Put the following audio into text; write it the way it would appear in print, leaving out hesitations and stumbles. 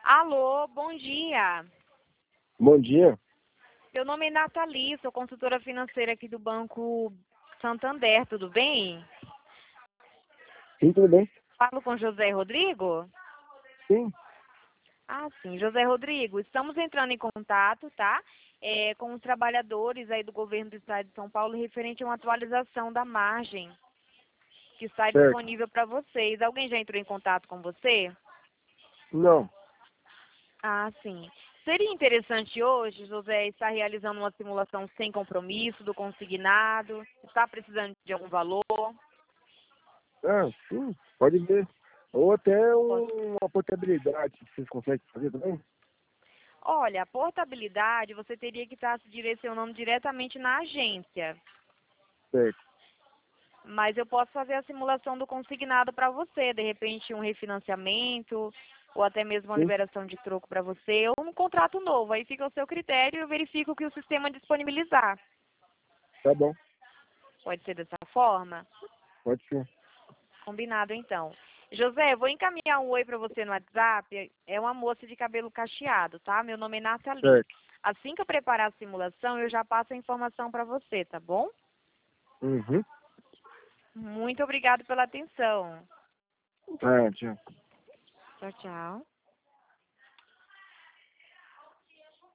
Alô, bom dia. Bom dia. Meu nome é Nathalie, sou consultora financeira aqui do Banco Santander, tudo bem? Sim, tudo bem? Falo com José Rodrigo? Sim, Sim, José Rodrigo, estamos entrando em contato, tá? Com os trabalhadores aí do governo do estado de São Paulo referente a uma atualização da margem que está certo. disponível para vocês. Alguém já entrou em contato com você? Não, Sim. Seria interessante hoje, José, estar realizando uma simulação sem compromisso do consignado. Está precisando de algum valor? sim, pode ver. Ou até Posso- uma portabilidade, que vocês conseguem fazer também? Olha, a portabilidade você teria que estar se direcionando diretamente na agência. Certo. Mas eu posso fazer a simulação do consignado para você, de repente um refinanciamento, ou até mesmo uma Sim, liberação de troco para você, ou um contrato novo. Aí fica ao seu critério e eu verifico o que o sistema disponibilizar. tá bom, Pode ser dessa forma? pode ser. Combinado, então. José, eu vou encaminhar um oi para você no WhatsApp. É uma moça de cabelo cacheado, tá? Meu nome é Nathalie. Certo. Assim que eu preparar a simulação, eu já passo a informação para você, tá bom? Uhum. Muito obrigado pela atenção. Tchau. Tchau, tchau.